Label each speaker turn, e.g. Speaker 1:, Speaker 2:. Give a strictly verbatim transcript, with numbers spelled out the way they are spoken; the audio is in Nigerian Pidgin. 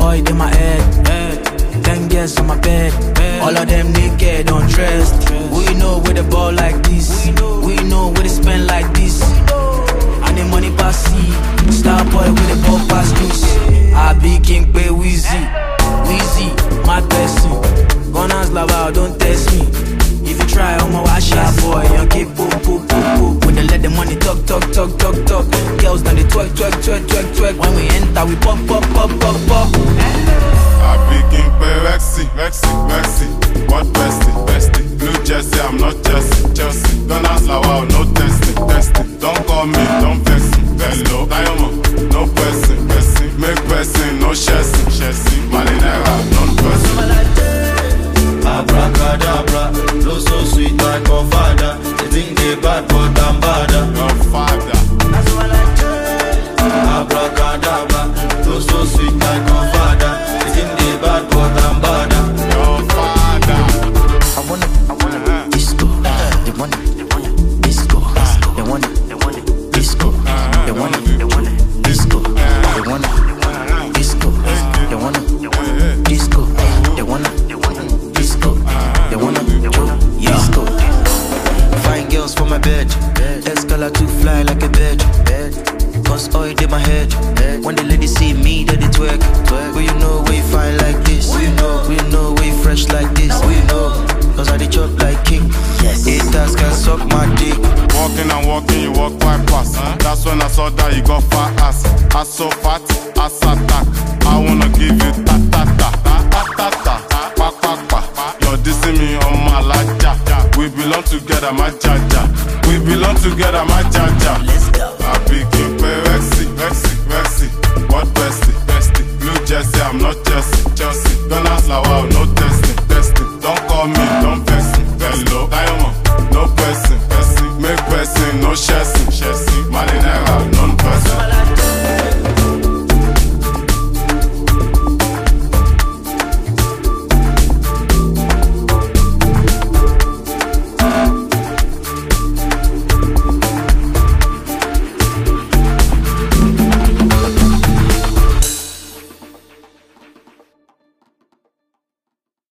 Speaker 1: oil in my head, head. Ten girls on my bed, bed. All of them naked, undressed. We know where the ball like this. We know where they spend like this. And the money pass see. Star boy with the ball pass juice. I be king pay Weezy, Weezy, my person. Gunners lava, don't test me. If you try, I'm a wash out boy. Young keep boom, boom, boom, boom. When they let the money talk, talk, talk, talk, talk. Girls done they twerk, twerk, twerk, twerk, twerk. When we enter, we pop, pop, pop, pop, pop.
Speaker 2: I be king pay Rexy, Rexy, Rexy. What bestie, bestie? Blue Jersey, I'm not Chelsea, Chelsea. Gunners lava, no testing, testing. Don't call me, don't vex me. Hello, Diamond, no person, person. Make person, no chassis, chassis. Malinera, non-person.
Speaker 3: Abracadabra, no so sweet like your father. They think they bad but I'm badder.
Speaker 2: Your father.
Speaker 3: That's what I do. Abracadabra, no so sweet like your father. They think they bad but I'm badder.
Speaker 2: Your father.
Speaker 1: I wanna, I wanna uh-huh. disco. Uh-huh. They want it, they want it. Disco. Uh-huh. They want it, they want it. Disco. Uh-huh. They want it, they want it. Disco. Uh-huh. They want it, they want it. Disco. Uh-huh. They want it, they want it. Disco. Uh-huh. They want it, they want it. Disco. They wanna disco. Fine girls for my bed. Escala to fly like a bird. Cause oil in my head. When the ladies see me, they twerk. But you know we fine like this. We know, we know we fresh like this. We know, cause I dey chop like king. Yes. Haters can suck my dick.
Speaker 2: Walking and walking, you walk quite fast. Huh? That's when I saw that you got fat ass. Ass so fat, ass attack. I wanna give you ta ta ta ta ta ta. You're dissing me on my laja. We belong together, my jaja. We belong together, my jaja.
Speaker 1: Let's go.
Speaker 2: I be king pay Rexy, Rexy, Rexy. What bestie, bestie? Blue Jersey, I'm not Chelsea, Chelsea. Gunners lava, no testing, testing. Don't call me, don't vex me. Hello, Diamond, no person, person. Make person, no chassis, chassis.